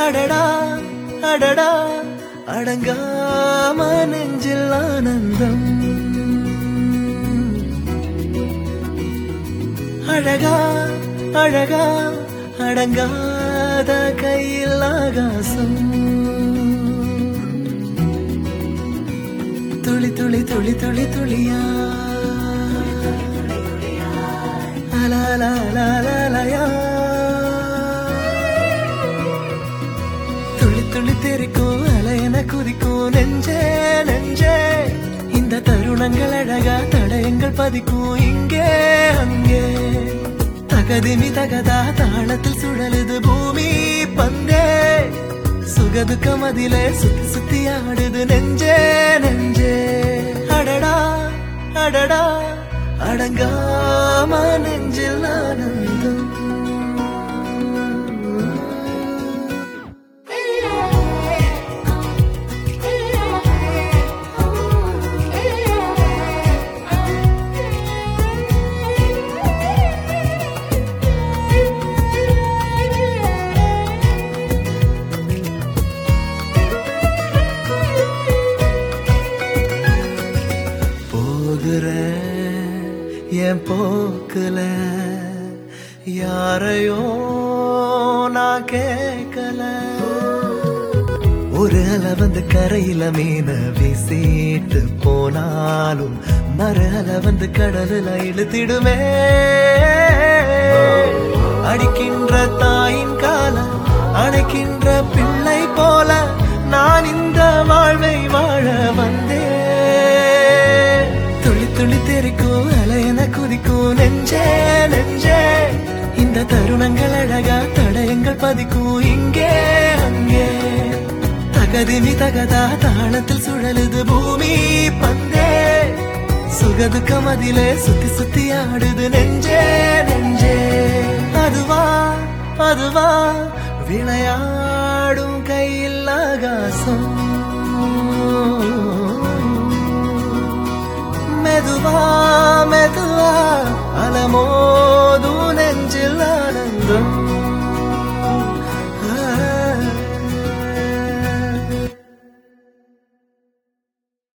அடடா அடடா அடங்காம நெஞ்சில் ஆனந்தம் அழகா அழகா அடங்காத கையில் ஆகாசம் துளி துளி துளி துளி துளியா அலாலாலாலாயா துளி துளி தெரிக்கும் அலையன குதிக்கும் நெஞ்சே நெஞ்சே இந்த தருணங்கள் அழகா தடயங்கள் பதிக்கும் இங்கே அங்கே தகதிமி தகதா தாளத்தில் சுழலுது பூமி பந்தே சுகதுக்கம் அதிலே சுத்தி சுத்தி ஆடுது நெஞ்சே நெஞ்சே அடடா அடடா அடங்காம நெஞ்சில் ஆனந்தம் என் போக்குல யாரையோ நான் கேட்கல ஒரு அலை வந்து கரையில மீன வீசிட்டு போனாலும் மறு அலை வந்து கடலுல இழுத்திடுமே அடிக்கின்ற தாயின் காலம் அணைக்கின்ற பிள்ளை போல நான் இந்த வாழ்வை வாழ வந்தேன் துளி துளி தெரிக்கும் அலையன குதிக்கும் நெஞ்சே நெஞ்சே இந்த தருணங்கள் அழகா தடயங்கள் பதிக்கும் இங்கே அங்கே தகதிமி தகதா தாளத்தில் சுழலுது பூமி பந்தே சுகதுக்கம் அதிலே சுத்தி சுத்தி ஆடுது நெஞ்சே நெஞ்சே அதுவா அதுவா விளையாடும் கையில் ஆகாசம் மெதுவா மெதுவா அலமோ